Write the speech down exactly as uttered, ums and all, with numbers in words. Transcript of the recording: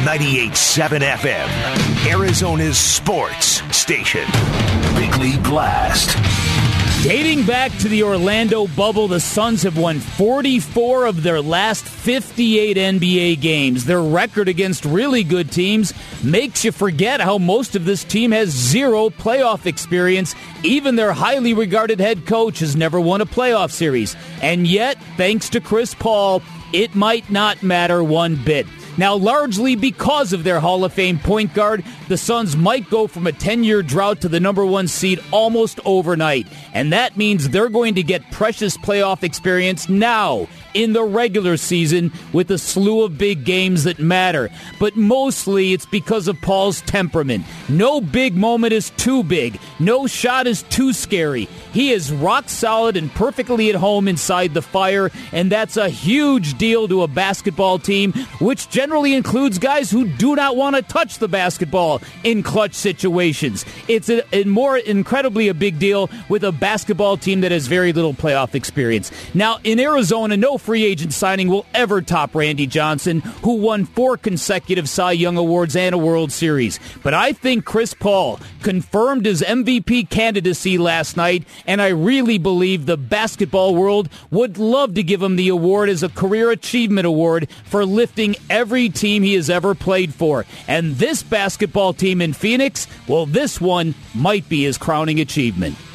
ninety-eight point seven F M, Arizona's sports station. Weekly Blast. Dating back to the Orlando bubble, the Suns have won forty-four of their last fifty-eight N B A games. Their record against really good teams makes you forget how most of this team has zero playoff experience. Even their highly regarded head coach has never won a playoff series. And yet, thanks to Chris Paul, it might not matter one bit. Now, largely because of their Hall of Fame point guard, the Suns might go from a ten-year drought to the number one seed almost overnight. And that means they're going to get precious playoff experience now in the regular season with a slew of big games that matter. But mostly it's because of Paul's temperament. No big moment is too big. No shot is too scary. He is rock solid and perfectly at home inside the fire, and that's a huge deal to a basketball team, which generally includes guys who do not want to touch the basketball in clutch situations. It's a, a more incredibly a big deal with a basketball team that has very little playoff experience. Now, in Arizona, no free agent signing will ever top Randy Johnson, who won four consecutive Cy Young Awards and a World Series. But I think Chris Paul confirmed his M V P candidacy last night, and I really believe the basketball world would love to give him the award as a Career Achievement Award for lifting every team he has ever played for. And this basketball team in Phoenix, well, this one might be his crowning achievement.